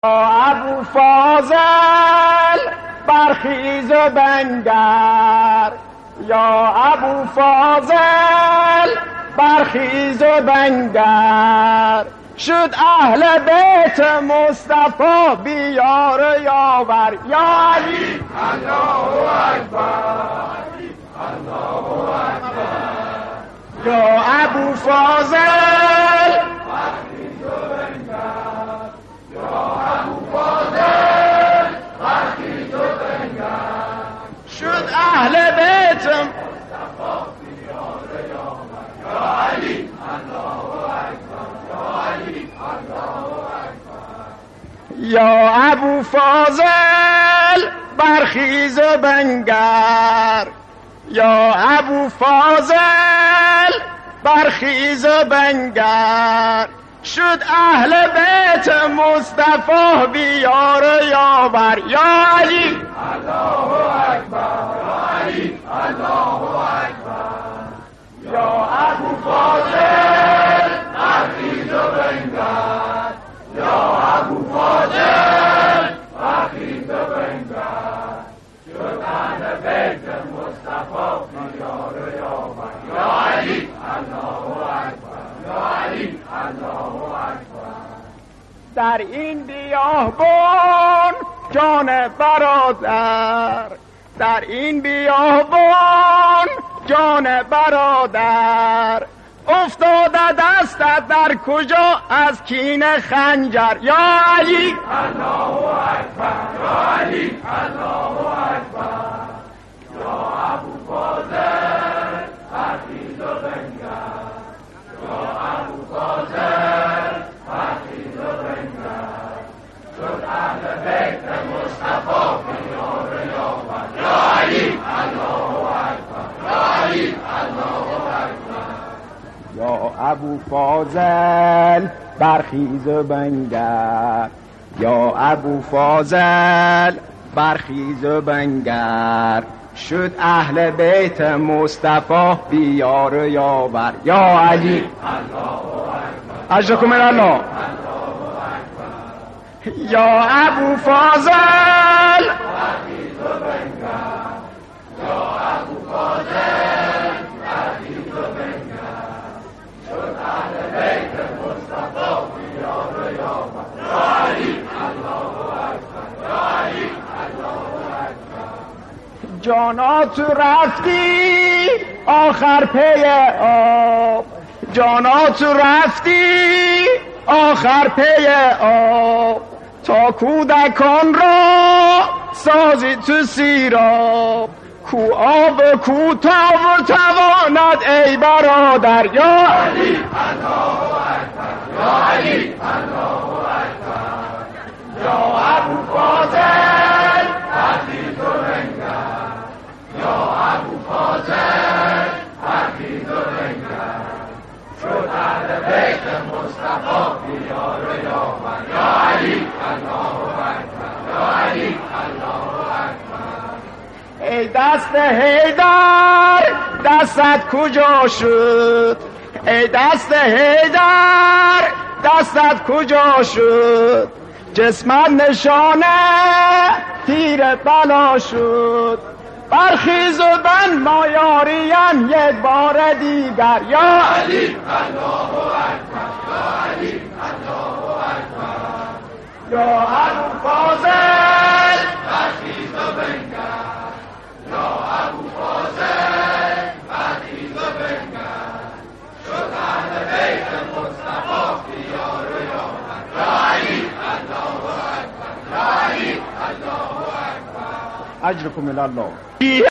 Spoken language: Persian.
ابو فاضل برخیز و بنگر، یا ابو فاضل برخیز و بنگر. شد اهل بیت مصطفی بیار یاور، یا علی الله اکبر، الله اکبر. یا ابو فاضل برخیز و بنگر، یا ابو فاضل برخیز و بنگر. شد اهل بیت مصطفی بیار یاور، یا علی الله اکبر، یا علی الله اکبر. یا ابو فاضل برخیز و بنگر، یا ابو فاضل برخیز و بنگر. شد اهل بیت مصطفی بیار یاور، یا علی الله اکبر، یا علی الله اکبر. یا ابو فاضل برخیز و بنگر، یا ابو فاضل برخیز و بنگر. شد اهل بیت مصطفی بیار یاور، یا علی الله اکبر، یا علی الله اکبر. در این بیابان جان برادر، در این بیابان جان برادر. افتاده دستت در کجا از کین خنجر، یا علی الله اکبر، یا علی الله اکبر. یا ابو فاضل برخیز و بنگر، یا ابو فاضل برخیز و بنگر. شد اهل بیت مصطفی بیار یاور، یا علی الله اکبر، یا علی الله اکبر. یا ابو فاضل برخیز و بنگر، یا ابو فاضل برخیز و بنگر. شد اهل بیت مصطفی بیار یاور، یا علی اجرکم من الله. یا ابو فاضل برخیز و بنگر، یا ابو فاضل برخیز و بنگر. شد اهل بیت مصطفی بیار یاور، یا علی الله اکبر، یا علی الله اکبر. جانا تو رفتی آخر پی آب، جانا تو رفتی آخر پی آب. تا کودکان را سازی تو سیراب، کو آب کو تاب تواند ای برادر، یا علی الله اکبر، یا علی الله اکبر. یا ابو فاضل برخیز و بنگر، یا ابو فاضل برخیز و بنگر. شد اهل بیت مصطفی بیار یاور، یا علی الله اکبر، یا علی الله اکبر. ای دست حیدر دستت کجا شد، ای دست حیدر دستت کجا شد. جسمت نشانه تیر بلا شد. برخیز و بن ما یاریم یک بار دیگر، یا علی الله اکبر، یا علی الله اکبر. یا ابو فاضل برخیز و بنگر، یا ابو فاضل برخیز و بنگر. شد اهل بیت مصطفی بیار یاور، یا علی الله اکبر، یا علی الله اکبر. اجرکم الله.